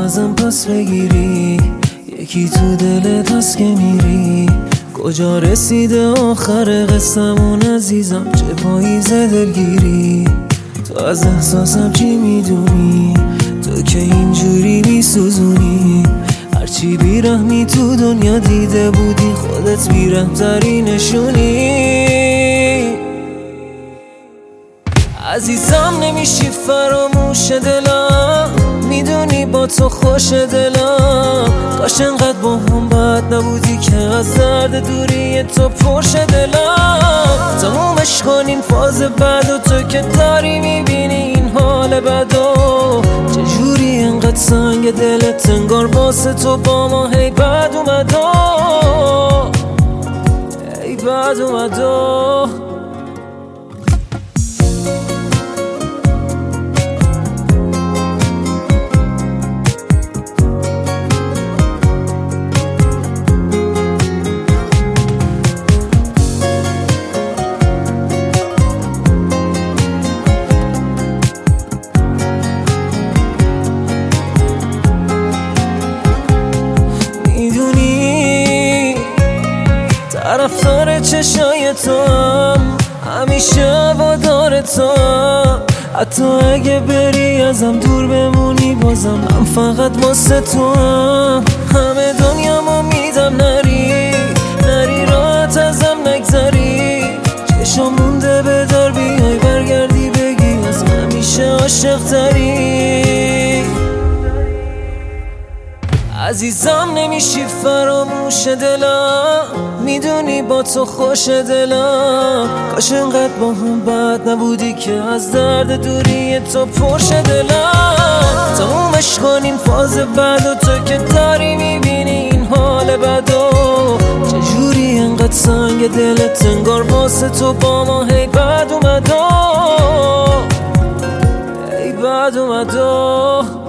ازم پس بگیری، یکی تو دلت هست که میری. کجا رسیده آخر قصمون عزیزم، چه پاییز دلگیری. تو از احساسم چی میدونی، تو که اینجوری میسوزونی. هرچی بیرحمی تو دنیا دیده بودی، خودت بیرحم‌تری نشونی. عزیزم نمیشی فراموش دلم، میدونی با تو خوش دلم. کاش انقدر با هم بد نبودی که از درد دوری تو پرش دلم. تمومش کنین فاز بد و تو که داری میبینی این حال بدو. چجوری انقدر سنگ دلت انگار واسه تو با ما هی بد اومدو، هی بد اومدو. طرفدار چشای تو هم، همیشه هوادار تو هم. حتی اگه بری ازم دور بمونی، بازم من فقط واسه تو هم. همه دنیامو میدم نری، نری راحت ازم نگذری. چشم مونده به در بیای برگردی بگی از همیشه عاشق تری. عزیزم نمیشی فراموش دلم، میدونی با تو خوش دلم. کاش انقدر با هم بد نبودی که از درد دوری تو پرش دلم. تمومش کنین فاز بد و تو که داری میبینی این حال بدو. چجوری انقدر سنگ دلت انگار واسه تو با ما هی بد اومدو، هی بد اومدو.